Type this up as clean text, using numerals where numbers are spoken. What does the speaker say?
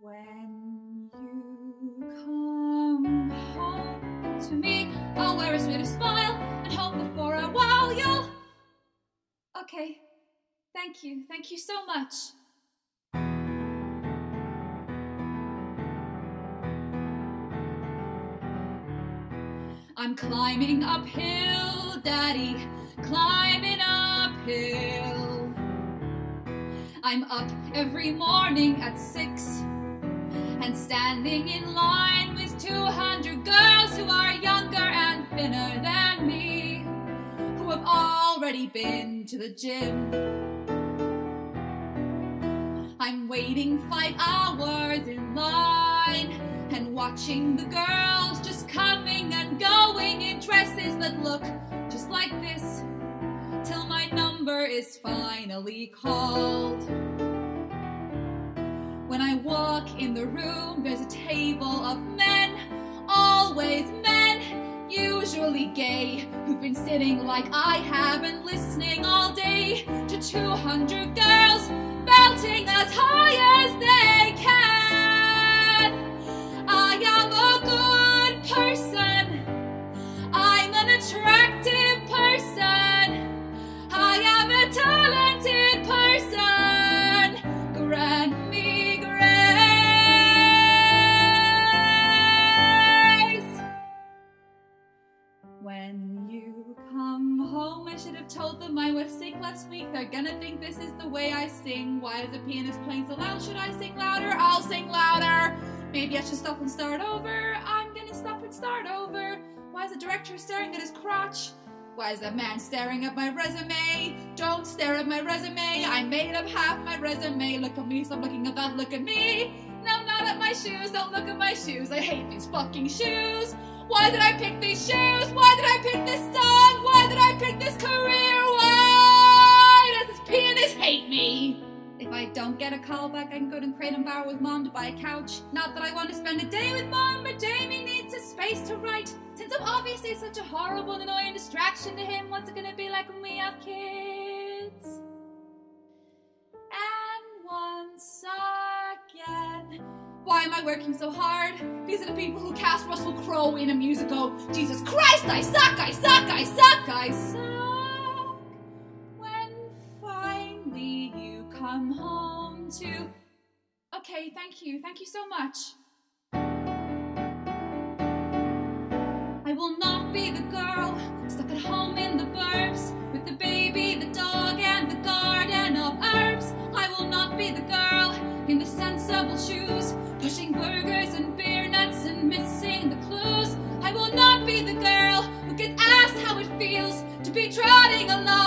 When you come home to me, I'll wear a sweeter smile and hope that for a while you'll... Okay, thank you so much. I'm climbing uphill, Daddy, climbing uphill. I'm up every morning at 6 and standing in line with 200 girls who are younger and thinner than me, who have already been to the gym. I'm waiting 5 hours in line and watching the girls just coming and going in dresses that look just like this, till my number is finally called. When I walk in the room, there's a table of men, always men, usually gay, who've been sitting like I have and listening all day to 200 girls belting as high as they can. I am a good person. I'm an attractive person. I am a talented person. Grant me grace. When you come home, I should have told them I was sick last week. They're gonna think this is the way I sing. Why is the pianist playing so loud? Should I sing louder? I'll sing louder. Maybe I should stop and start over. I'm gonna stop and start over. Why is the director staring at his crotch? Why is that man staring at my resume? Don't stare at my resume. I made up half my resume. Look at me, stop looking at that, look at me. No, not at my shoes, don't look at my shoes. I hate these fucking shoes. Why did I pick these shoes? Why did I pick this song? Why did I pick this career? Why does this pianist hate me? If I don't get a call back, I can go to Crate and Barrel with Mom to buy a couch. Not that I want to spend a day with Mom, but Jamie needs a space to write. Since I'm obviously such a horrible and annoying distraction to him, what's it gonna be like when we have kids? And once again, why am I working so hard? These are the people who cast Russell Crowe in a musical. Jesus Christ, I suck, I suck, I suck, I suck. When finally you come home to... Okay, thank you so much. I will not be the girl stuck at home in the burbs with the baby, the dog, and the garden of herbs. I will not be the girl in the sensible shoes, pushing burgers and beer nuts and missing the clues. I will not be the girl who gets asked how it feels to be trotting along